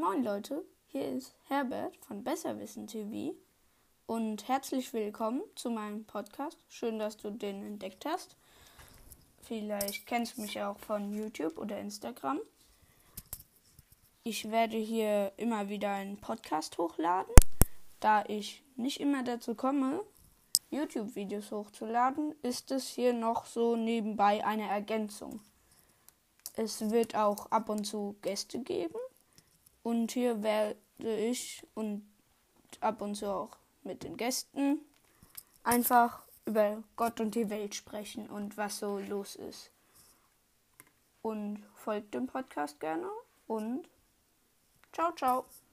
Moin Leute, hier ist Herbert von Besserwissen TV und herzlich willkommen zu meinem Podcast. Schön, dass du den entdeckt hast. Vielleicht kennst du mich auch von YouTube oder Instagram. Ich werde hier immer wieder einen Podcast hochladen. Da ich nicht immer dazu komme, YouTube-Videos hochzuladen, ist es hier noch so nebenbei eine Ergänzung. Es wird auch ab und zu Gäste geben und hier werde ich und ab und zu auch mit den Gästen einfach über Gott und die Welt sprechen und was so los ist. Und folgt dem Podcast gerne und ciao, ciao.